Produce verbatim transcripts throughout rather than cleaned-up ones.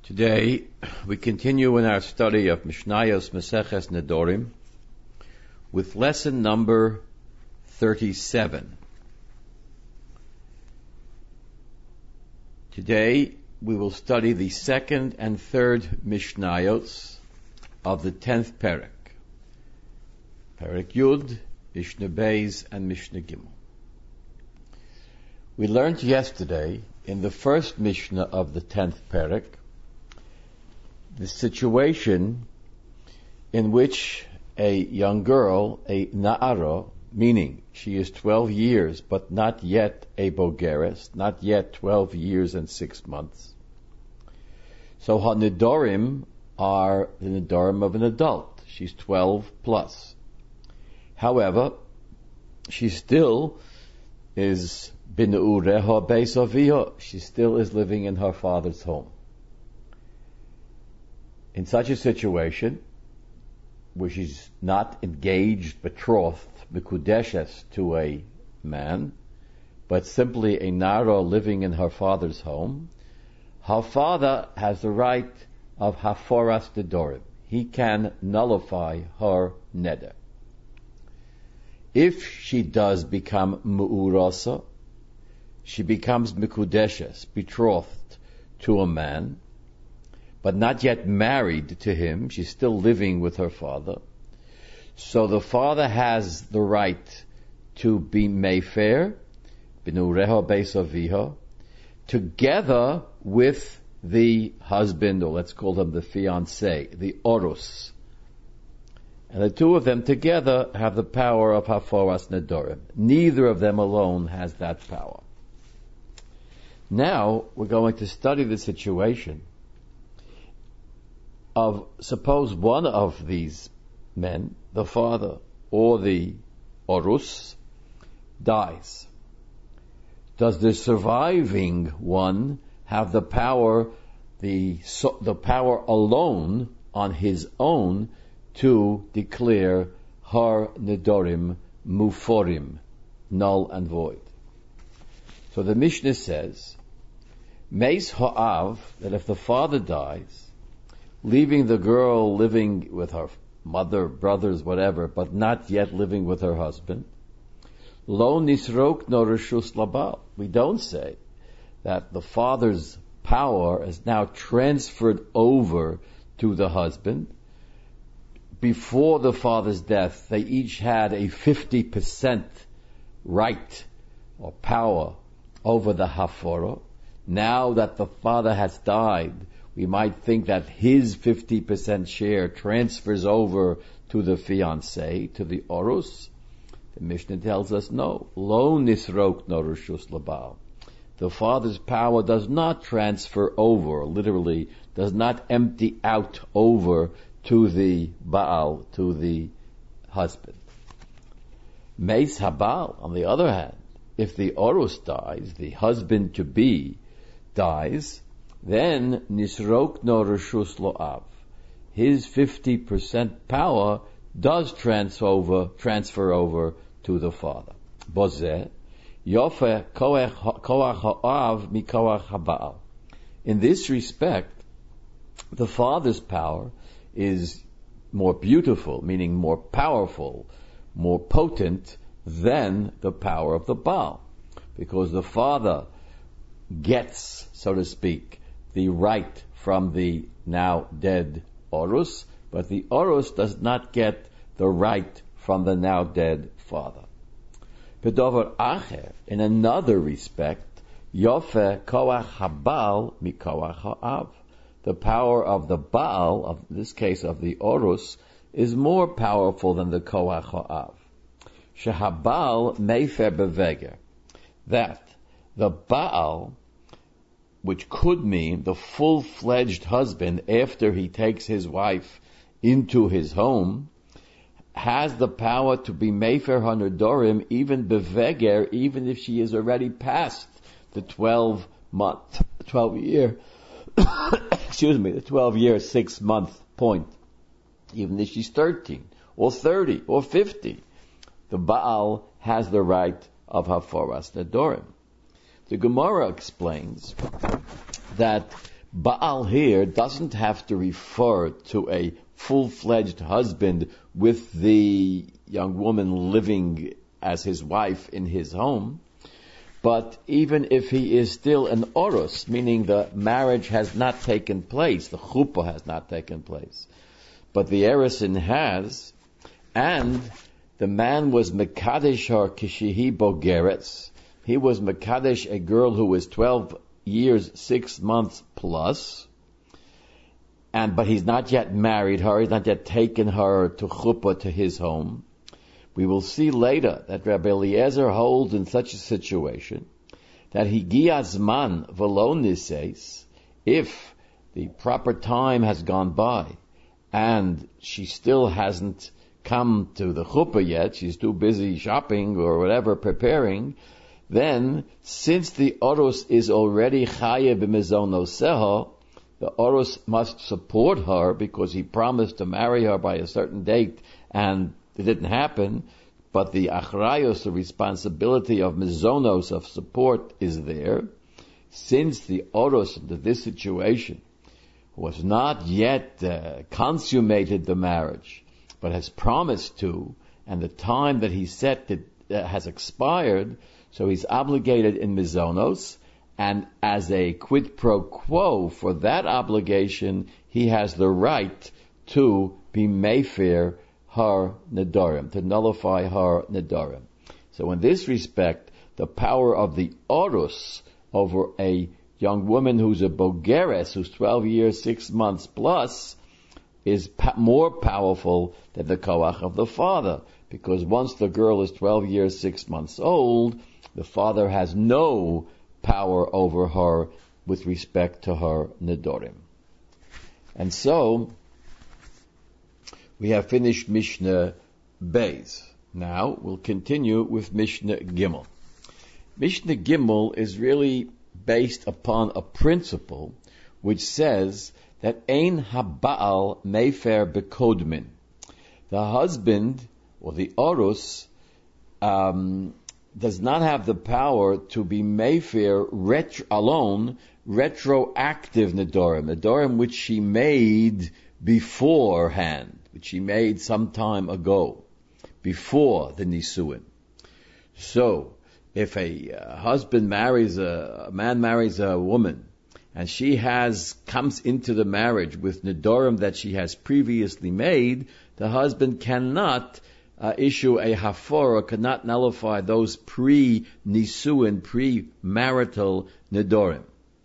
Today, we continue in our study of Mishnayos Maseches Nedorim with lesson number thirty-seven. Today, we will study the second and third Mishnayos of the tenth Perek. Perek Yud, Mishnah Beis, and Mishnah Gimel. We learned yesterday, in the first Mishnah of the tenth Perek, the situation in which a young girl, a na'ara, meaning she is twelve years, but not yet a bogeres, not yet twelve years and six months. So her nidorim are the nidorim of an adult. She's twelve plus. However, she still is bin'ureha beis aviha. She still is living in her father's home. In such a situation, where she's not engaged, betrothed, mikudeshes to a man, but simply a nara living in her father's home, her father has the right of haforas nedorim. He can nullify her neder. If she does become mu'urasa, she becomes mikudeshes, betrothed to a man, but not yet married to him. She's still living with her father. So the father has the right to be mefer, b'nureha beis aviha, together with the husband, or let's call him the fiancé, the orus. And the two of them together have the power of haforas nedorim. Neither of them alone has that power. Now we're going to study the situation of, suppose one of these men, the father or the orus, dies. Does the surviving one have the power, the so, the power alone on his own to declare her nedorim muforim, null and void? So the Mishnah says, Meis ha'av, that if the father dies, leaving the girl living with her mother, brothers, whatever, but not yet living with her husband, lo nisrok no reshus labal. We don't say that the father's power is now transferred over to the husband. Before the father's death, they each had a fifty percent right or power over the hafora. Now that the father has died, we might think that his fifty percent share transfers over to the fiancé, to the orus. The Mishnah tells us no. Lo nisrok no reshus labal. The father's power does not transfer over, literally, does not empty out over to the Baal, to the husband. Meis habal, on the other hand, if the orus dies, the husband to be dies, then nisrok no reshus lo'av. His fifty percent power does transfer over, transfer over to the father. Bozeh yofe koach ha'av mikoach haba'al. In this respect, the father's power is more beautiful, meaning more powerful, more potent than the power of the Baal, because the father gets, so to speak, the right from the now dead orus, but the orus does not get the right from the now dead father. Bedover acher, in another respect, yofe koach habal mikoach ha'av. The power of the Baal, of this case of the orus, is more powerful than the koach ha'av. Shehabal mefer beveger. That the Baal, which could mean the full-fledged husband after he takes his wife into his home, has the power to be mefer hanedorim, even beveger, even if she is already past the twelve month, twelve year, excuse me, the twelve year, six month point, even if she's thirteen or thirty or fifty, the Baal has the right of haforas nedorim. The Gemara explains that Baal here doesn't have to refer to a full-fledged husband with the young woman living as his wife in his home, but even if he is still an orus, meaning the marriage has not taken place, the chuppah has not taken place, but the erusin has, and the man was mekadesh her kishihi bogeretz, he was mekadesh a girl who was twelve years, six months plus, and but he's not yet married her, he's not yet taken her to chuppah, to his home. We will see later that Rabbi Eliezer holds in such a situation that higiazman v'lo niseis, if the proper time has gone by and she still hasn't come to the chuppah yet, she's too busy shopping or whatever, preparing, then since the orus is already chayev b'mizonoseha, the orus must support her because he promised to marry her by a certain date and it didn't happen, but the achrayos, the responsibility of mizonos, of support, is there. Since the orus into this situation was not yet uh, consummated the marriage, but has promised to, and the time that he set it, uh, has expired, so he's obligated in mizonos, and as a quid pro quo for that obligation, he has the right to be mefer her nedarim, to nullify her nedarim. So in this respect, the power of the orus over a young woman who's a bogeres, who's twelve years, six months plus, is pa- more powerful than the koach of the father, because once the girl is twelve years, six months old, the father has no power over her with respect to her nedarim. And so, we have finished Mishnah Beis. Now we'll continue with Mishnah Gimel. Mishnah Gimel is really based upon a principle which says that Ein Haba'al Mefer Bekodmin. The husband, or the orus, um, does not have the power to be Mefer retro, alone, retroactive Nedorim, Nedorim which she made beforehand, which she made some time ago, before the Nisuin. So, if a uh, husband marries a, a man marries a woman, and she has, comes into the marriage with Nedorim that she has previously made, the husband cannot uh, issue a hafora, cannot nullify those pre-Nisuin, pre-marital Nedorim.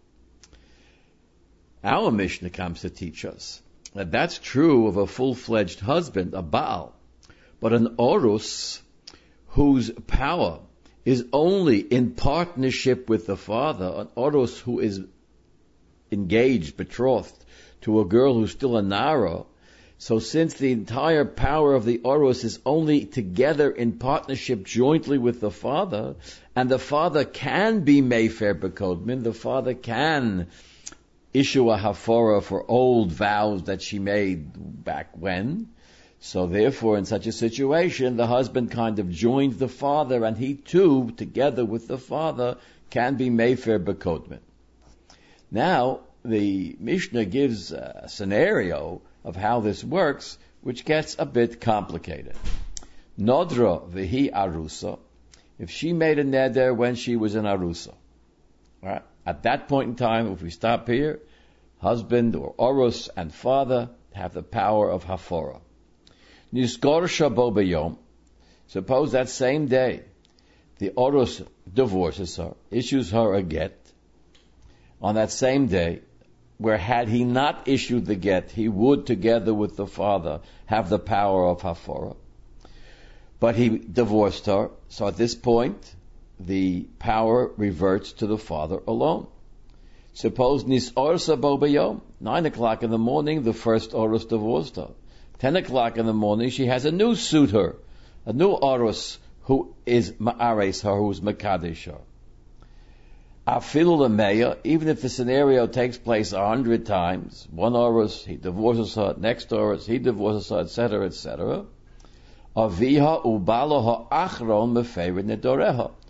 Our Mishnah comes to teach us that that's true of a full-fledged husband, a Baal, but an Orus whose power is only in partnership with the father, an Orus who is engaged, betrothed to a girl who's still a Nara. So since the entire power of the Orus is only together in partnership jointly with the father, and the father can be Mefer Bekodmin, the father can issue a hafora for old vows that she made back when. So therefore, in such a situation, the husband kind of joins the father, and he too, together with the father, can be Mefer Bekodmin. Now, the Mishnah gives a scenario of how this works, which gets a bit complicated. Nodra v'hi arusa, if she made a neder when she was an arusa, right? At that point in time, if we stop here, husband or orus and father have the power of hafora. Niskor shabo b'yom, suppose that same day, the orus divorces her, issues her a get. On that same day, where had he not issued the get, he would, together with the father, have the power of hafora. But he divorced her, so at this point, the power reverts to the father alone. Suppose nis'or sabo b'yom, nine o'clock in the morning, the first orus divorced her. Ten o'clock in the morning, she has a new suitor, a new orus who is ma'ares her, who is mekadesh her. Afilu l'meya, even if the scenario takes place a hundred times, one orus, he divorces her, next orus, he divorces her, et cetera, et cetera. Aviha ubalo ha'achron mefered nedoreha.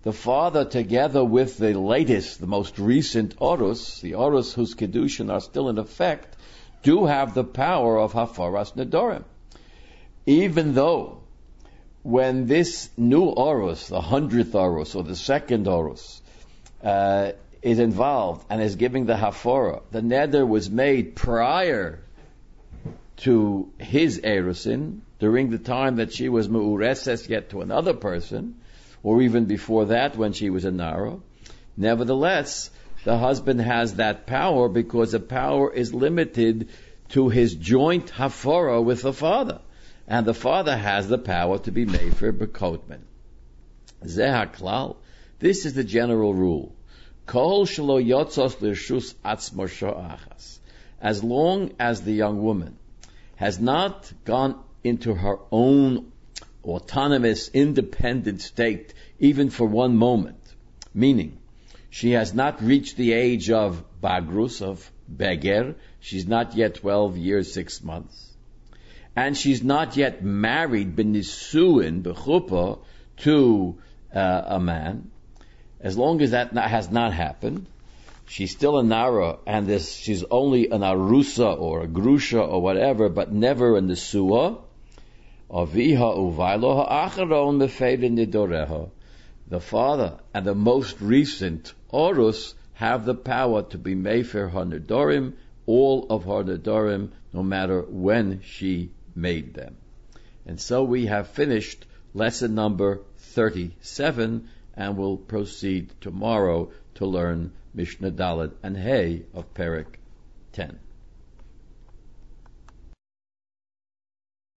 the father, together with the latest, the most recent Orus, the Orus whose Kedushin are still in effect, do have the power of Hafaras Nedorim. Even though when this new Orus, the hundredth Orus or the second Orus, uh, is involved and is giving the Hafara, the neder was made prior to his Erusin, during the time that she was Me'ureses yet to another person, or even before that when she was a Nara. Nevertheless, the husband has that power because the power is limited to his joint Hafara with the father. And the father has the power to be Mefer B'Kotman. Zeh HaKlal. This is the general rule. Kol shelo yotzos l'rshus atzmo sho'achas. As long as the young woman has not gone into her own autonomous, independent state, even for one moment, meaning she has not reached the age of Bagrus, of Beger, she's not yet twelve years, six months, and she's not yet married, benisuin, bechuppah, to uh, a man. As long as that not, has not happened, she's still a Nara, and this, she's only an Arusa or a Grusha or whatever, but never a Nesua. Aviha uvaylo ha'acharon mefeidin nidoreha. The father and the most recent Orus have the power to be Mefer HaNedorim, all of her Nedorim, no matter when she made them. And so we have finished lesson number thirty-seven, and we'll proceed tomorrow to learn Mishnah Dalet and Hey of Perek ten.